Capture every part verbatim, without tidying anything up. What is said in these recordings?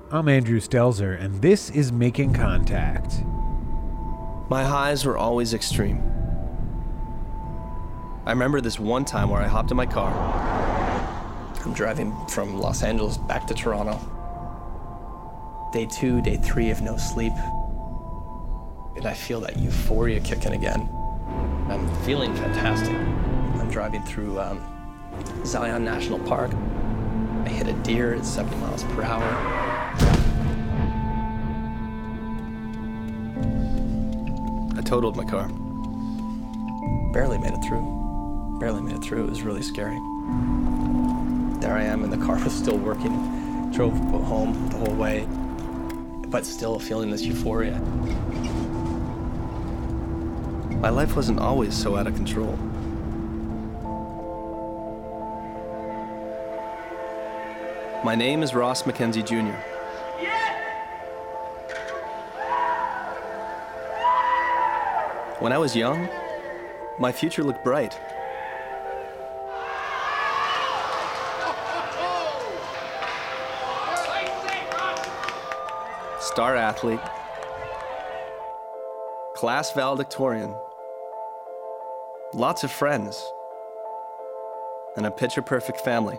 I'm Andrew Stelzer, and this is Making Contact. My highs were always extreme. I remember this one time where I hopped in my car. I'm driving from Los Angeles back to Toronto. Day two, day three of no sleep. And I feel that euphoria kicking again. I'm feeling fantastic. I'm driving through um, Zion National Park. I hit a deer at seventy miles per hour. I totaled my car. Barely made it through. Barely made it through. It was really scary. There I am, and the car was still working. Drove home the whole way, but still feeling this euphoria. My life wasn't always so out of control. My name is Ross McKenzie Junior When I was young, my future looked bright. Star athlete, class valedictorian, lots of friends, and a picture-perfect family.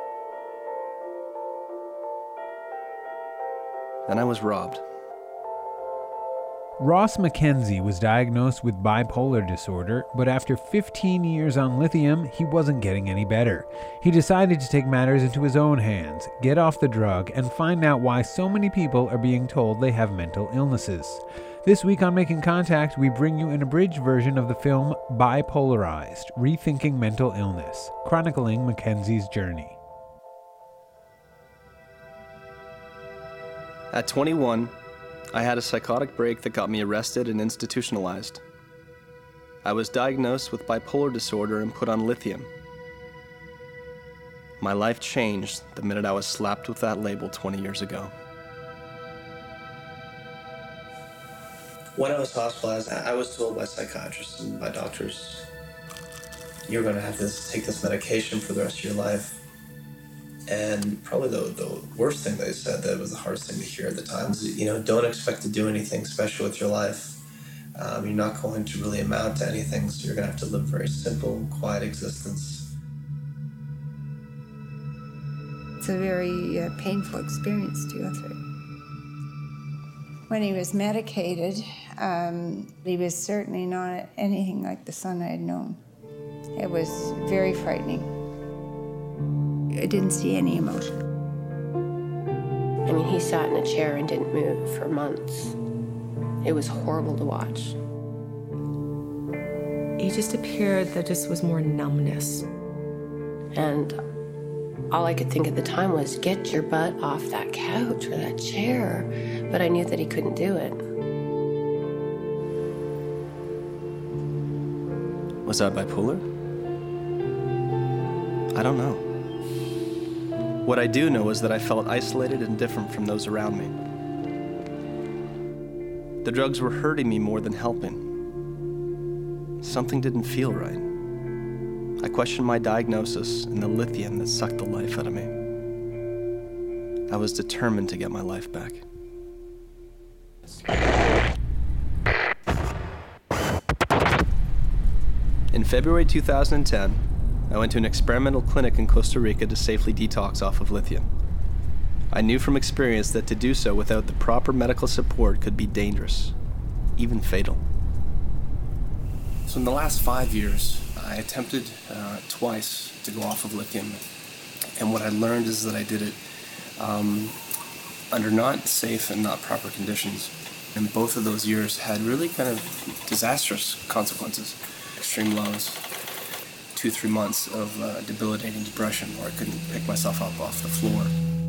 Then I was robbed. Ross McKenzie was diagnosed with bipolar disorder, but after fifteen years on lithium, he wasn't getting any better. He decided to take matters into his own hands, get off the drug, and find out why so many people are being told they have mental illnesses. This week on Making Contact, we bring you an abridged version of the film Bipolarized: Rethinking Mental Illness, chronicling McKenzie's journey. At twenty-one, I had a psychotic break that got me arrested and institutionalized. I was diagnosed with bipolar disorder and put on lithium. My life changed the minute I was slapped with that label twenty years ago. When I was hospitalized, I was told by psychiatrists and by doctors, you're going to have to take this medication for the rest of your life. And probably the, the worst thing they said, that was the hardest thing to hear at the time, is, you know, don't expect to do anything special with your life. Um, you're not going to really amount to anything, so you're going to have to live a very simple, quiet existence. It's a very uh, painful experience to go through. When he was medicated, um, he was certainly not anything like the son I had known. It was very frightening. I didn't see any emotion. I mean, he sat in a chair and didn't move for months. It was horrible to watch. He just appeared that just was more numbness. And all I could think at the time was, get your butt off that couch or that chair. But I knew that he couldn't do it. Was I bipolar? I don't know. What I do know is that I felt isolated and different from those around me. The drugs were hurting me more than helping. Something didn't feel right. I questioned my diagnosis and the lithium that sucked the life out of me. I was determined to get my life back. In February two thousand ten, I went to an experimental clinic in Costa Rica to safely detox off of lithium. I knew from experience that to do so without the proper medical support could be dangerous, even fatal. So in the last five years, I attempted uh, twice to go off of lithium. And what I learned is that I did it um, under not safe and not proper conditions. And both of those years had really kind of disastrous consequences. Extreme lows. Two, three months of uh, debilitating depression where I couldn't pick myself up off the floor.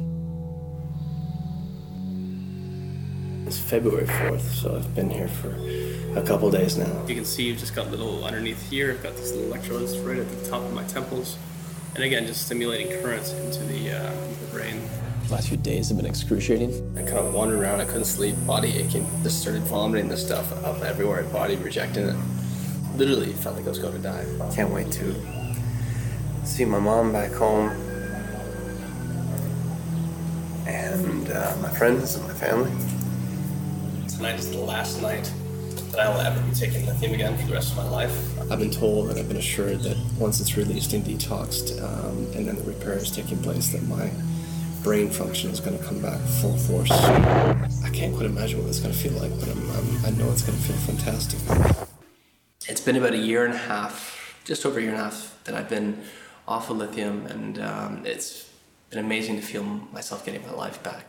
It's February fourth, so I've been here for a couple days now. You can see I've just got little underneath here, I've got these little electrodes right at the top of my temples. And again, just stimulating currents into the, uh, into the brain. The last few days have been excruciating. I kind of wandered around, I couldn't sleep, body aching. Just started vomiting this stuff up everywhere, body rejecting it. Literally felt like I was going to die. Can't wait to see my mom back home and uh, my friends and my family. Tonight is the last night that I will ever be taking lithium again for the rest of my life. I've been told and I've been assured that once it's released and detoxed, um, and then the repair is taking place, that my brain function is going to come back full force. I can't quite imagine what it's going to feel like, but I'm, I'm, I know it's going to feel fantastic. It's been about a year and a half, just over a year and a half, that I've been off of lithium, and um, it's been amazing to feel myself getting my life back.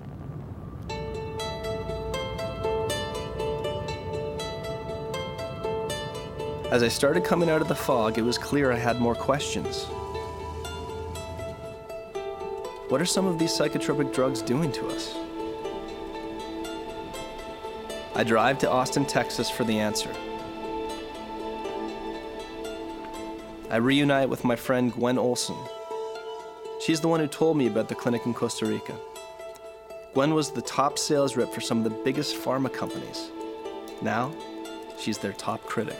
As I started coming out of the fog, it was clear I had more questions. What are some of these psychotropic drugs doing to us? I drive to Austin, Texas for the answer. I reunite with my friend Gwen Olson. She's the one who told me about the clinic in Costa Rica. Gwen was the top sales rep for some of the biggest pharma companies. Now, she's their top critic.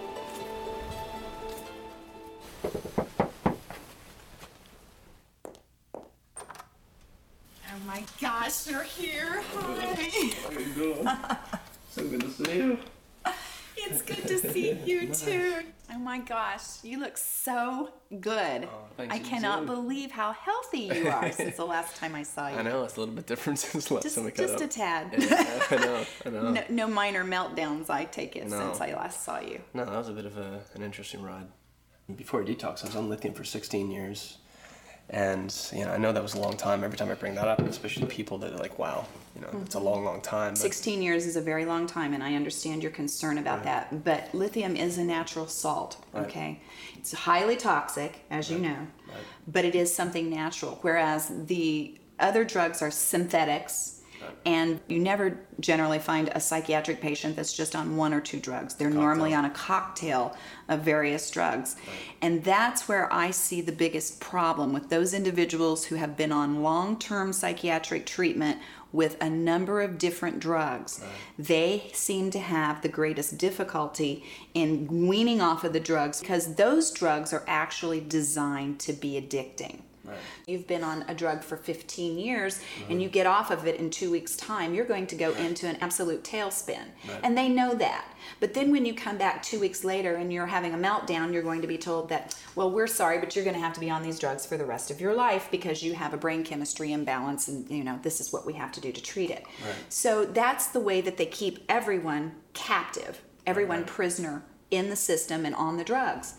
Oh my gosh, you're here. Hi. How are you doing? So good to see you. It's good to see you too. Oh my gosh, you look so good. Oh, thanks, I you cannot too. believe how healthy you are since the last time I saw you. I know, it's a little bit different since the last Just, time we cut just up. a tad. Yeah, I know, I know. No, no minor meltdowns, I take it, No. since I last saw you. No, that was a bit of a, an interesting ride. Before detox, I was on lithium for sixteen years. And, you know, I know that was a long time. Every time I bring that up, especially people that are like, wow, you know, it's a long, long time. But sixteen years is a very long time, and I understand your concern about that. But lithium is a natural salt, Right. okay? It's highly toxic, as you know, Right. but it is something natural, whereas the other drugs are synthetics. Right. And you never generally find a psychiatric patient that's just on one or two drugs. They're Cocktail. normally on a cocktail of various drugs. Right. And that's where I see the biggest problem with those individuals who have been on long-term psychiatric treatment with a number of different drugs. Right. They seem to have the greatest difficulty in weaning off of the drugs because those drugs are actually designed to be addicting. Right. You've been on a drug for fifteen years, mm-hmm. and you get off of it in two weeks' time, you're going to go right. into an absolute tailspin. Right. And they know that. But then when you come back two weeks later and you're having a meltdown, you're going to be told that, well, we're sorry, but you're going to have to be on these drugs for the rest of your life because you have a brain chemistry imbalance, and you know this is what we have to do to treat it. Right. So that's the way that they keep everyone captive, everyone right. prisoner in the system and on the drugs.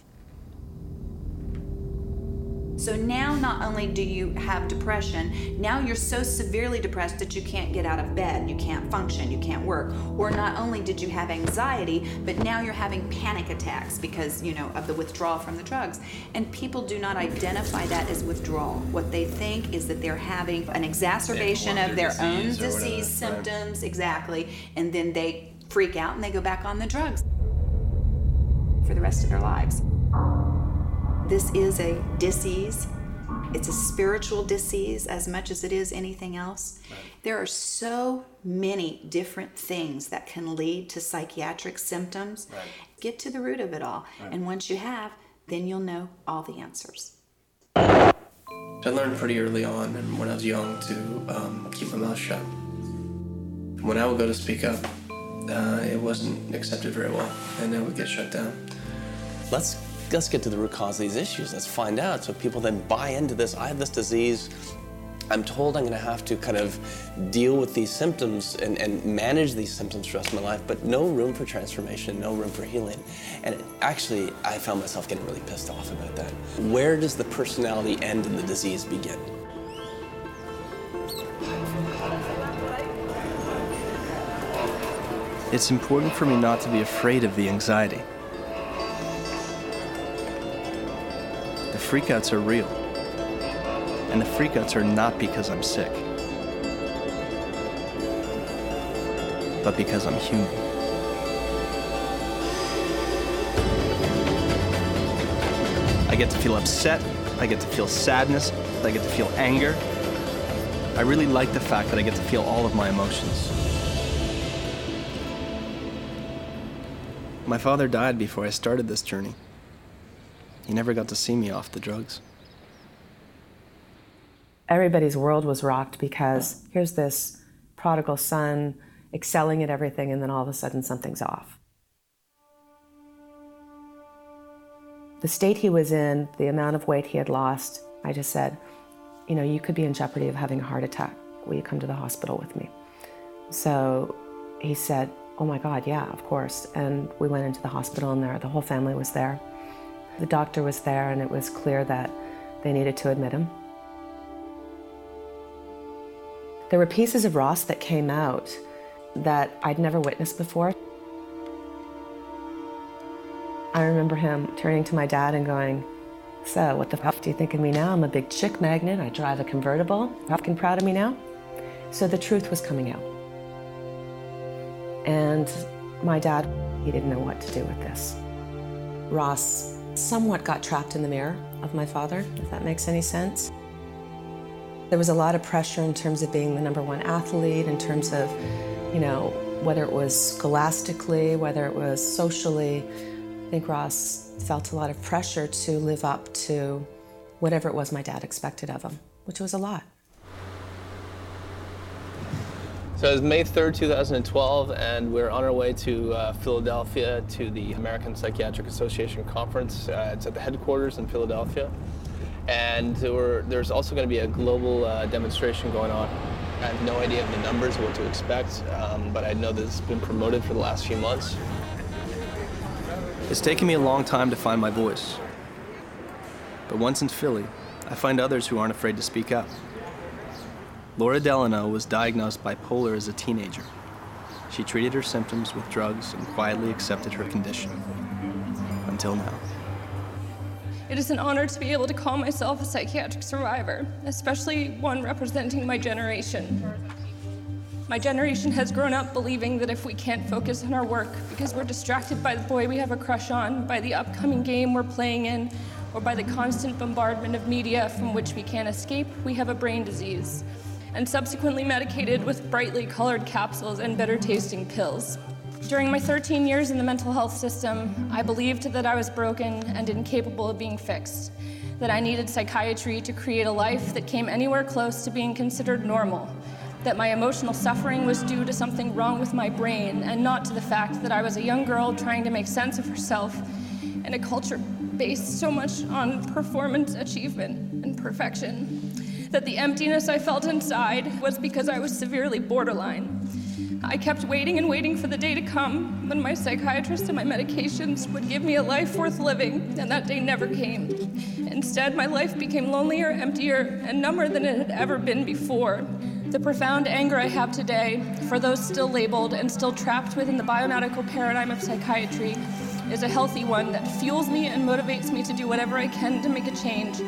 So now not only do you have depression, now you're so severely depressed that you can't get out of bed, you can't function, you can't work. Or not only did you have anxiety, but now you're having panic attacks because, you know, of the withdrawal from the drugs. And people do not identify that as withdrawal. What they think is that they're having an exacerbation of their own disease symptoms, exactly, and then they freak out and they go back on the drugs for the rest of their lives. This is a disease. It's a spiritual disease as much as it is anything else. Right. There are so many different things that can lead to psychiatric symptoms. Right. Get to the root of it all. Right. And once you have, then you'll know all the answers. I learned pretty early on, and when I was young, to um, keep my mouth shut. When I would go to speak up, uh, it wasn't accepted very well, and I would get shut down. Let's Let's get to the root cause of these issues. Let's find out so people then buy into this. I have this disease. I'm told I'm going to have to kind of deal with these symptoms and, and manage these symptoms for the rest of my life, but no room for transformation, no room for healing. And it, actually, I found myself getting really pissed off about that. Where does the personality end and the disease begin? It's important for me not to be afraid of the anxiety. The freakouts are real. And the freakouts are not because I'm sick, but because I'm human. I get to feel upset, I get to feel sadness, I get to feel anger. I really like the fact that I get to feel all of my emotions. My father died before I started this journey. He never got to see me off the drugs. Everybody's world was rocked because here's this prodigal son excelling at everything, and then all of a sudden something's off. The state he was in, the amount of weight he had lost, I just said, you know, you could be in jeopardy of having a heart attack. Will you come to the hospital with me? So he said, oh my God, yeah, of course. And we went into the hospital, and there, the whole family was there. The doctor was there, and it was clear that they needed to admit him. There were pieces of Ross that came out that I'd never witnessed before. I remember him turning to my dad and going, so what the fuck do you think of me now? I'm a big chick magnet, I drive a convertible. Fucking proud of me now? So the truth was coming out. And my dad, he didn't know what to do with this. Ross somewhat got trapped in the mirror of my father, if that makes any sense. There was a lot of pressure in terms of being the number one athlete, in terms of, you know, whether it was scholastically, whether it was socially. I think Ross felt a lot of pressure to live up to whatever it was my dad expected of him, which was a lot. So it's May third, two thousand twelve, and we're on our way to uh, Philadelphia to the American Psychiatric Association conference. Uh, it's at the headquarters in Philadelphia. And there were, there's also going to be a global uh, demonstration going on. I have no idea of the numbers or what to expect, um, but I know that it's been promoted for the last few months. It's taken me a long time to find my voice. But once in Philly, I find others who aren't afraid to speak up. Laura Delano was diagnosed bipolar as a teenager. She treated her symptoms with drugs and quietly accepted her condition. Until now. It is an honor to be able to call myself a psychiatric survivor, especially one representing my generation. My generation has grown up believing that if we can't focus on our work because we're distracted by the boy we have a crush on, by the upcoming game we're playing in, or by the constant bombardment of media from which we can't escape, we have a brain disease, and subsequently medicated with brightly colored capsules and bitter-tasting pills. During my thirteen years in the mental health system, I believed that I was broken and incapable of being fixed, that I needed psychiatry to create a life that came anywhere close to being considered normal, that my emotional suffering was due to something wrong with my brain and not to the fact that I was a young girl trying to make sense of herself in a culture based so much on performance, achievement, and perfection, that the emptiness I felt inside was because I was severely borderline. I kept waiting and waiting for the day to come when my psychiatrist and my medications would give me a life worth living, and that day never came. Instead, my life became lonelier, emptier, and number than it had ever been before. The profound anger I have today for those still labeled and still trapped within the biomedical paradigm of psychiatry is a healthy one that fuels me and motivates me to do whatever I can to make a change.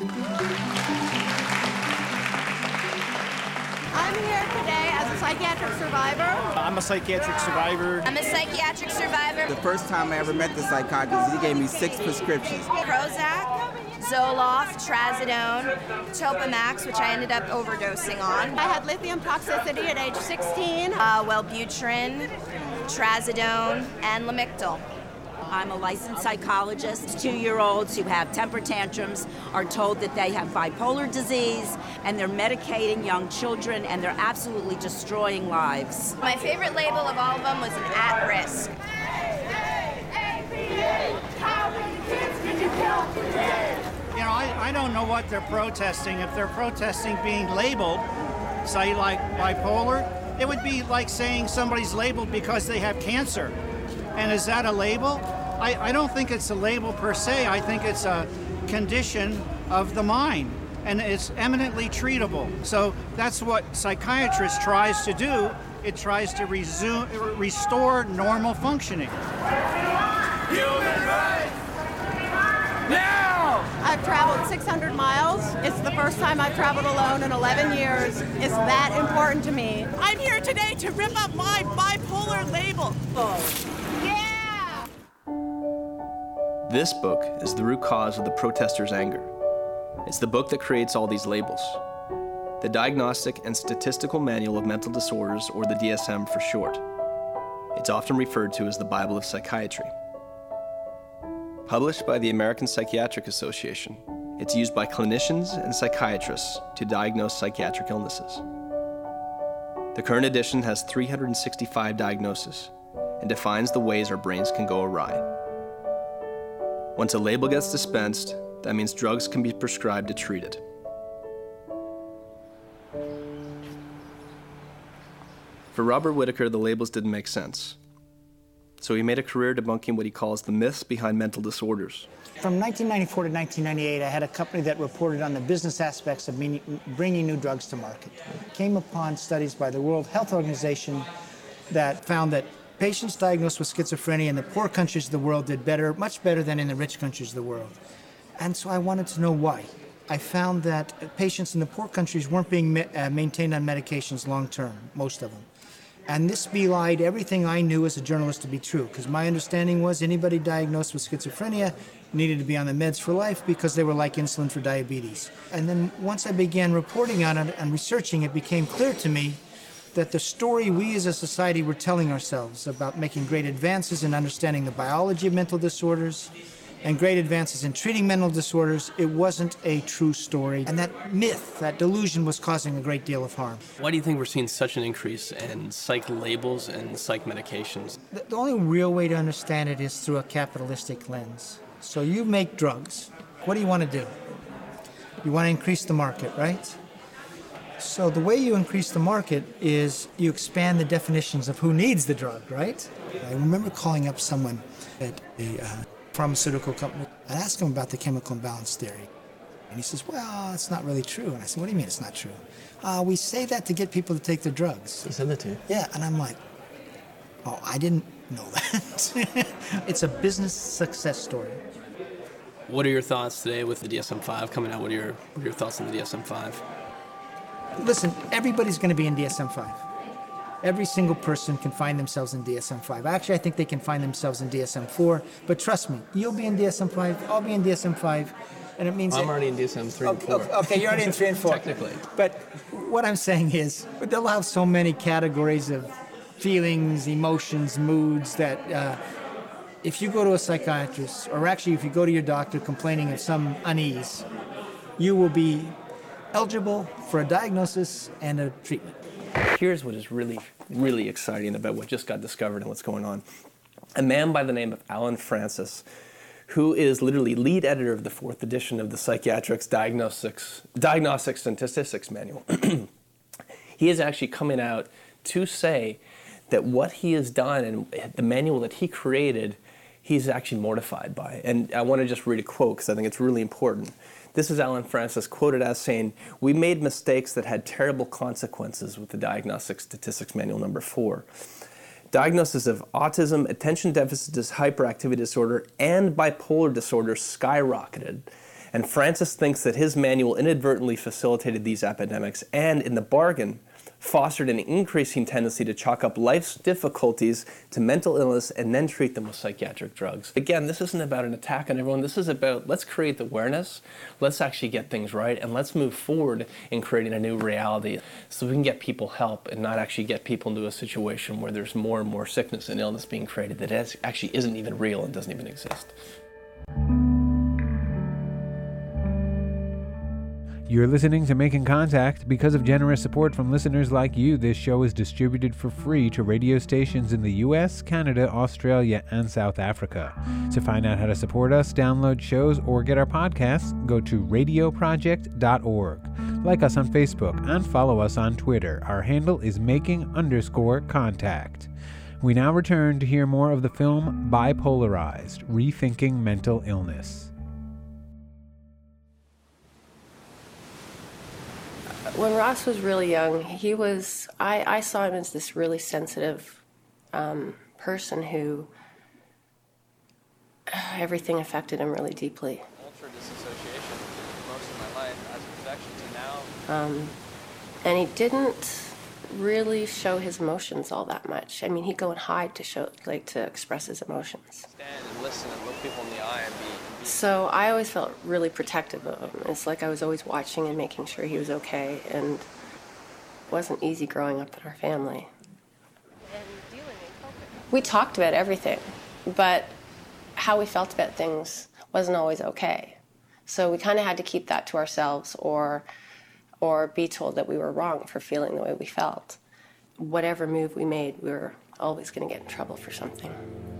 I'm here today as a psychiatric survivor. I'm a psychiatric survivor. I'm a psychiatric survivor. The first time I ever met the psychiatrist, he gave me six prescriptions. Prozac, Zoloft, Trazodone, Topamax, which I ended up overdosing on. I had lithium toxicity at age sixteen. Uh, Wellbutrin, Trazodone, and Lamictal. I'm a licensed psychologist. Two-year-olds who have temper tantrums are told that they have bipolar disease, and they're medicating young children, and they're absolutely destroying lives. My favorite label of all of them was an at-risk. You know, I, I don't know what they're protesting. If they're protesting being labeled, say like bipolar, it would be like saying somebody's labeled because they have cancer. And is that a label? I, I don't think it's a label per se. I think it's a condition of the mind, and it's eminently treatable. So that's what psychiatrist tries to do. It tries to resume, restore normal functioning. Human rights! Now! I've traveled six hundred miles. It's the first time I've traveled alone in eleven years. It's that important to me. I'm here today to rip up my bipolar label. Oh. This book is the root cause of the protesters' anger. It's the book that creates all these labels. The Diagnostic and Statistical Manual of Mental Disorders, or the D S M for short. It's often referred to as the Bible of Psychiatry. Published by the American Psychiatric Association, It's used by clinicians and psychiatrists to diagnose psychiatric illnesses. The current edition has three hundred sixty-five diagnoses and defines the ways our brains can go awry. Once a label gets dispensed, that means drugs can be prescribed to treat it. For Robert Whitaker, the labels didn't make sense. So he made a career debunking what he calls the myths behind mental disorders. From nineteen ninety-four to nineteen ninety-eight, I had a company that reported on the business aspects of bringing new drugs to market. Came upon studies by the World Health Organization that found that patients diagnosed with schizophrenia in the poor countries of the world did better, much better than in the rich countries of the world. And so I wanted to know why. I found that patients in the poor countries weren't being ma- uh, maintained on medications long term, most of them. And this belied everything I knew as a journalist to be true, because my understanding was anybody diagnosed with schizophrenia needed to be on the meds for life because they were like insulin for diabetes. And then once I began reporting on it and researching, it became clear to me that the story we as a society were telling ourselves about making great advances in understanding the biology of mental disorders and great advances in treating mental disorders, it wasn't a true story. And that myth, that delusion, was causing a great deal of harm. Why do you think we're seeing such an increase in psych labels and psych medications? The, the only real way to understand it is through a capitalistic lens. So you make drugs. What do you want to do? You want to increase the market, right? So the way you increase the market is you expand the definitions of who needs the drug, right? I remember calling up someone at a uh, pharmaceutical company and asked him about the chemical imbalance theory. And he says, well, it's not really true. And I said, what do you mean it's not true? Uh, we say that to get people to take their drugs. He said that to you? Yeah, and I'm like, oh, I didn't know that. It's a business success story. What are your thoughts today with the D S M five coming out? What are your, what are your thoughts on the D S M five? Listen, everybody's going to be in D S M five. Every single person can find themselves in D S M five. Actually, I think they can find themselves in D S M four. But trust me, you'll be in D S M five, I'll be in D S M five, and it means... I'm that, already in D S M three okay, and four. Okay, okay, you're already in three and four. Technically. But what I'm saying is, they'll have so many categories of feelings, emotions, moods that uh, if you go to a psychiatrist, or actually if you go to your doctor complaining of some unease, you will be eligible for a diagnosis and a treatment. Here's what is really, really exciting about what just got discovered and what's going on. A man by the name of Allen Francis, who is literally lead editor of the fourth edition of the Psychiatrics Diagnostics, Diagnostics and Statistics Manual. He is actually coming out to say that what he has done and the manual that he created, he's actually mortified by. And I want to just read a quote because I think it's really important. This is Allen Francis quoted as saying, "We made mistakes that had terrible consequences with the Diagnostic Statistics Manual number four. Diagnoses of autism, attention deficit hyperactivity disorder, and bipolar disorder skyrocketed. And Francis thinks that his manual inadvertently facilitated these epidemics and, in the bargain, fostered an increasing tendency to chalk up life's difficulties to mental illness and then treat them with psychiatric drugs." Again, this isn't about an attack on everyone. This is about, let's create the awareness, let's actually get things right, and let's move forward in creating a new reality so we can get people help and not actually get people into a situation where there's more and more sickness and illness being created that is, actually isn't even real and doesn't even exist. You're listening to Making Contact. Because of generous support from listeners like you, this show is distributed for free to radio stations in the U S, Canada, Australia, and South Africa. To find out how to support us, download shows, or get our podcasts, go to radio project dot org. Like us on Facebook and follow us on Twitter. Our handle is making underscore contact. We now return to hear more of the film Bipolarized, Rethinking Mental Illness. When Ross was really young, he was, I, I saw him as this really sensitive um, person who uh, everything affected him really deeply. Ultra disassociation most of my life as infection to now. Um, and he didn't really show his emotions all that much. I mean, he'd go and hide to show, like, to express his emotions. Stand and listen and look people in the eye and be... So I always felt really protective of him. It's like I was always watching and making sure he was okay, and it wasn't easy growing up in our family. We talked about everything, but how we felt about things wasn't always okay. So we kind of had to keep that to ourselves or, or be told that we were wrong for feeling the way we felt. Whatever move we made, we were always going to get in trouble for something.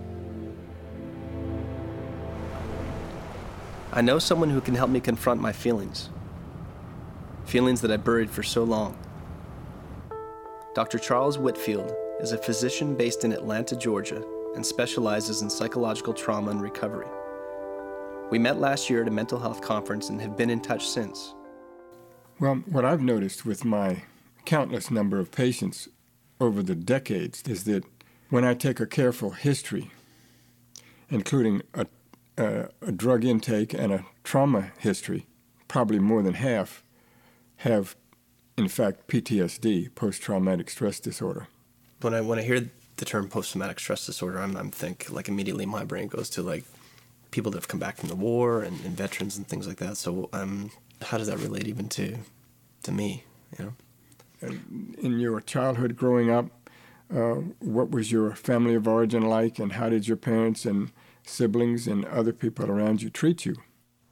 I know someone who can help me confront my feelings. Feelings that I buried for so long. Doctor Charles Whitfield is a physician based in Atlanta, Georgia, and specializes in psychological trauma and recovery. We met last year at a mental health conference and have been in touch since. Well, what I've noticed with my countless number of patients over the decades is that when I take a careful history, including a, a, a drug intake and a trauma history, probably more than half have, in fact, P T S D, post-traumatic stress disorder. When I when I hear the term post-traumatic stress disorder, I'm, I'm think like immediately my brain goes to like people that have come back from the war and, and veterans and things like that. So um, how does that relate even to to me? You know, in your childhood growing up, uh, what was your family of origin like, and how did your parents and siblings and other people around you treat you?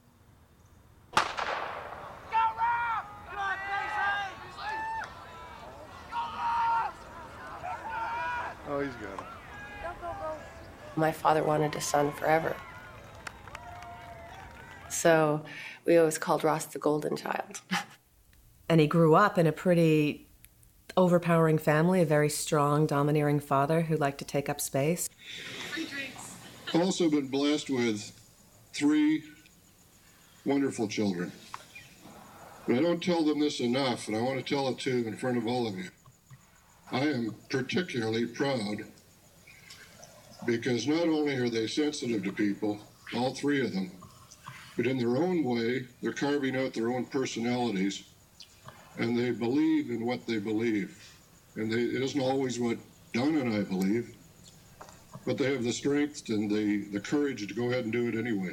Oh, he's got it. My father wanted a son forever. So we always called Ross the golden child. And he grew up in a pretty overpowering family, a very strong, domineering father who liked to take up space. I've also been blessed with three wonderful children. But I don't tell them this enough, and I want to tell it to them in front of all of you. I am particularly proud because not only are they sensitive to people, all three of them, but in their own way, they're carving out their own personalities, and they believe in what they believe. And they, it isn't always what Donna and I believe, but they have the strength and the, the courage to go ahead and do it anyway.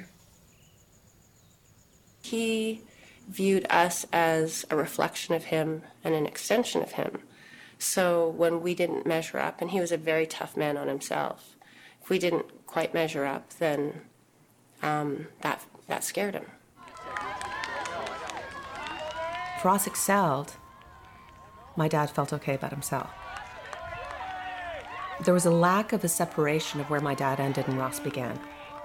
He viewed us as a reflection of him and an extension of him. So when we didn't measure up, and he was a very tough man on himself, if we didn't quite measure up, then um, that, that scared him. If Ross excelled, my dad felt okay about himself. There was a lack of a separation of where my dad ended and Ross began.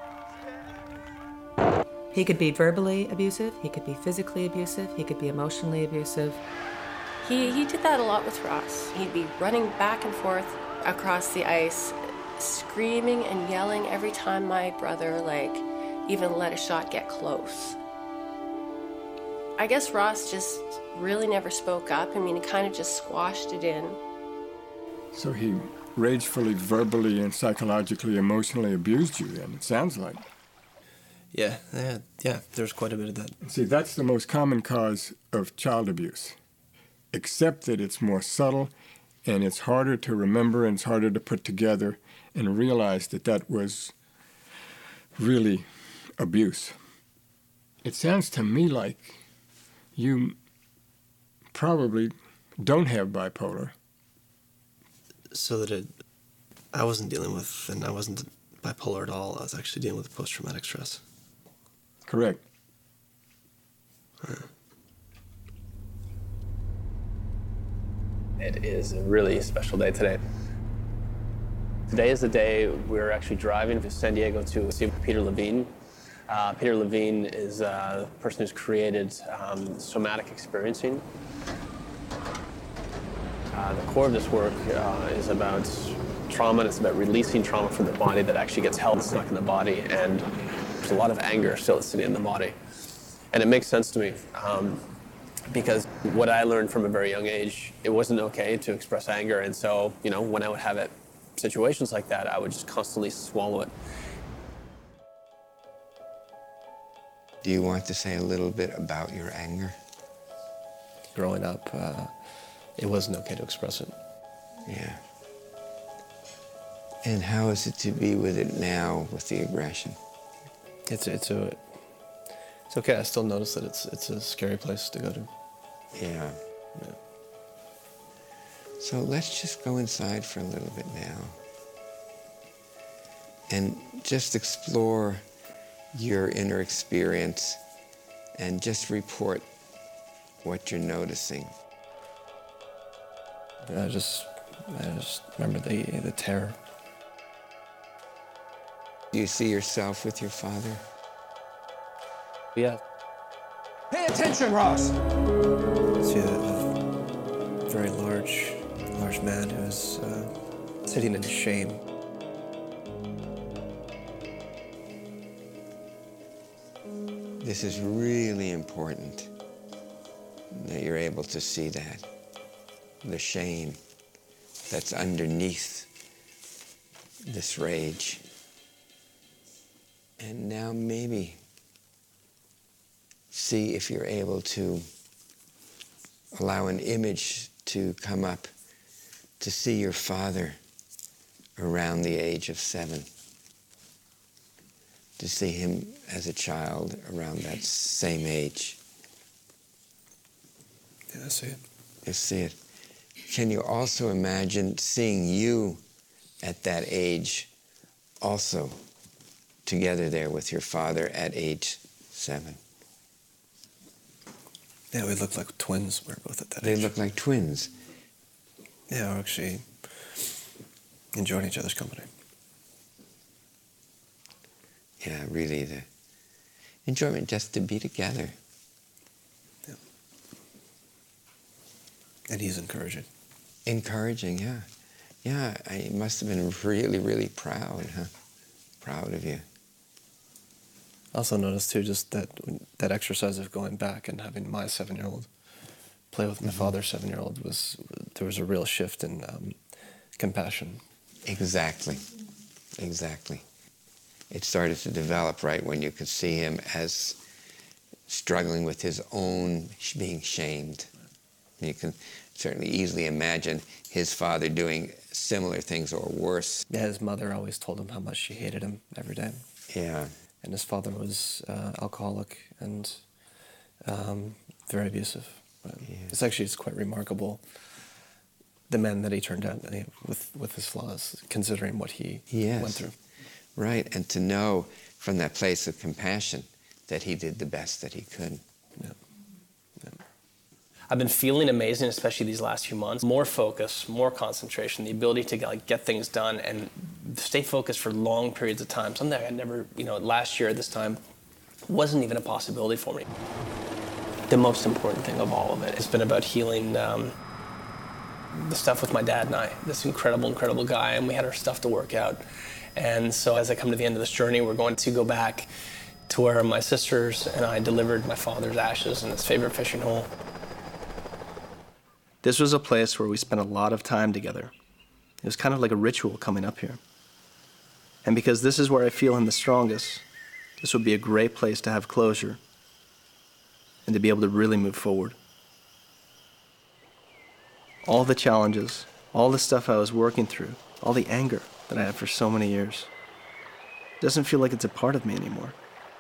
He could be verbally abusive, he could be physically abusive, he could be emotionally abusive. He, he did that a lot with Ross. He'd be running back and forth across the ice, screaming and yelling every time my brother, like, even let a shot get close. I guess Ross just really never spoke up. I mean, he kind of just squashed it in. So he ragefully, verbally, and psychologically, emotionally abused you, then, it sounds like. Yeah, yeah, yeah, there's quite a bit of that. See, that's the most common cause of child abuse, except that it's more subtle, and it's harder to remember, and it's harder to put together and realize that that was really abuse. It sounds to me like you probably don't have bipolar. So that it, I wasn't dealing with, and I wasn't bipolar at all. I was actually dealing with post-traumatic stress. Correct. Huh. It is a really special day today. Today is the day we're actually driving to San Diego to see Peter Levine. Uh, Peter Levine is a person who's created um, somatic experiencing. Uh, the core of this work uh, is about trauma, and it's about releasing trauma from the body that actually gets held stuck in the body, and there's a lot of anger still sitting in the body. And it makes sense to me, um, because what I learned from a very young age, it wasn't okay to express anger, and so, you know, when I would have it, situations like that, I would just constantly swallow it. Do you want to say a little bit about your anger? Growing up, uh, it wasn't okay to express it. Yeah. And how is it to be with it now, with the aggression? It's it's a it's okay. I still notice that it's it's a scary place to go to. Yeah. Yeah. So let's just go inside for a little bit now and just explore your inner experience and just report what you're noticing. I just, I just remember the, the terror. Do you see yourself with your father? Yeah. Pay attention, Ross! See a, a very large, large man who is uh, sitting in shame. This is really important that you're able to see that, the shame that's underneath this rage. And now maybe see if you're able to allow an image to come up to see your father around the age of seven, to see him as a child around that same age. Yeah, I see it. You see it. Can you also imagine seeing you at that age also together there with your father at age seven? Yeah, we look like twins. We're both at that They age. look like twins. Yeah, we're actually enjoying each other's company. Yeah, really, the enjoyment just to be together. Yeah. And he's encouraging. Encouraging, yeah. Yeah, I must have been really, really proud, huh? Proud of you. I also noticed, too, just that that exercise of going back and having my seven-year-old play with my Mm-hmm. father's seven-year-old was, there was a real shift in um, compassion. Exactly, exactly. It started to develop right when you could see him as struggling with his own sh- being shamed. You can certainly easily imagine his father doing similar things or worse. Yeah, his mother always told him how much she hated him every day. Yeah. And his father was uh, alcoholic and um, very abusive. But Yeah. It's actually it's quite remarkable, the man that he turned out eh, with, with his flaws, considering what he Yes. went through. Right, and to know from that place of compassion that he did the best that he could. Yeah. Yeah. I've been feeling amazing, especially these last few months. More focus, more concentration, the ability to like, get things done and stay focused for long periods of time. Something I never, you know, last year at this time wasn't even a possibility for me. The most important thing of all of it has been about healing um, the stuff with my dad and I. This incredible, incredible guy, and we had our stuff to work out. And so as I come to the end of this journey, we're going to go back to where my sisters and I delivered my father's ashes in his favorite fishing hole. This was a place where we spent a lot of time together. It was kind of like a ritual coming up here. And because this is where I feel him the strongest, this would be a great place to have closure and to be able to really move forward. All the challenges, all the stuff I was working through, all the anger that I had for so many years, doesn't feel like it's a part of me anymore.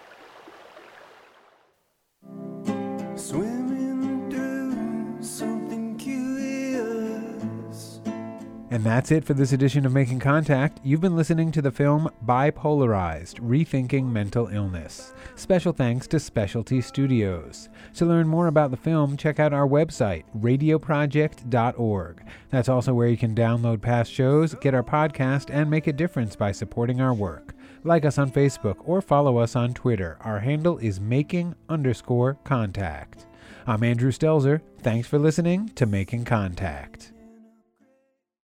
Swimming through something curious. And that's it for this edition of Making Contact. You've been listening to the film Bipolarized, Rethinking Mental Illness. Special thanks to Specialty Studios. To learn more about the film, check out our website, radio project dot org. That's also where you can download past shows, get our podcast, and make a difference by supporting our work. Like us on Facebook or follow us on Twitter. Our handle is making underscore contact. I'm Andrew Stelzer. Thanks for listening to Making Contact.